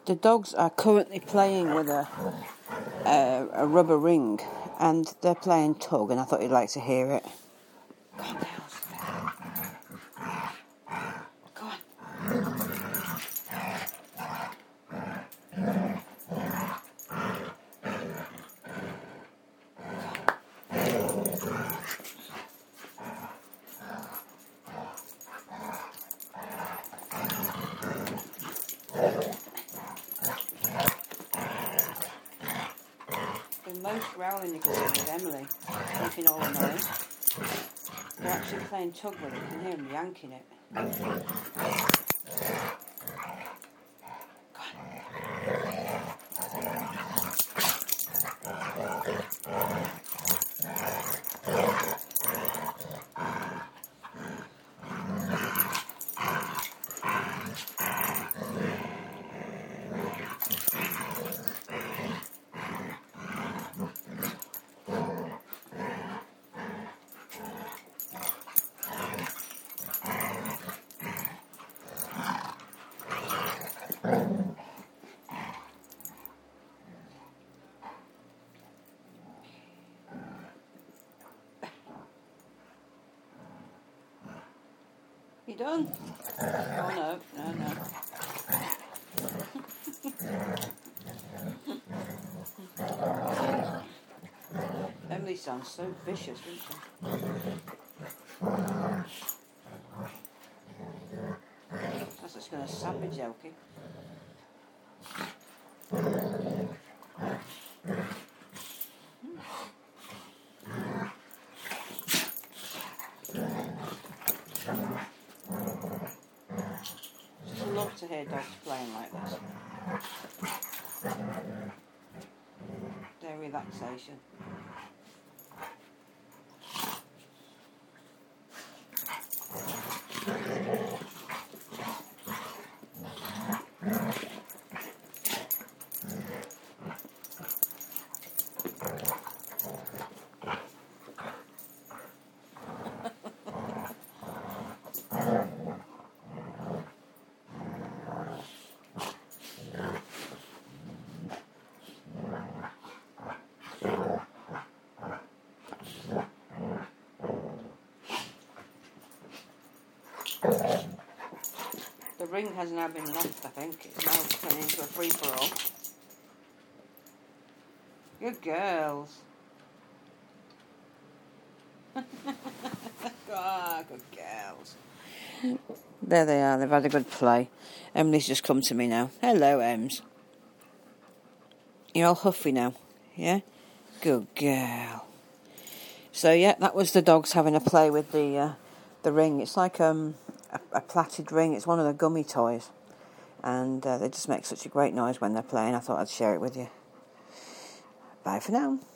The dogs are currently playing with a rubber ring, and they're playing tug, and I thought you'd like to hear it. Go on, girls. Go on. The most growling you can see with Emily, looking all annoyed. They're actually playing tug with it. You can hear them yanking it. Go on. You done? Oh no. Emily sounds so vicious, doesn't she? That's just going to savage Elkie. Just love to hear dogs playing like this. Their relaxation. The ring has now been left, I think. It's now turning into a free-for-all. Good girls. Good girls. There they are. They've had a good play. Emily's just come to me now. Hello, Ems. You're all huffy now, yeah? Good girl. So, yeah, that was the dogs having a play with the ring. It's like a plaited ring. It's one of the gummy toys. And they just make such a great noise when they're playing. I thought I'd share it with you. Bye for now.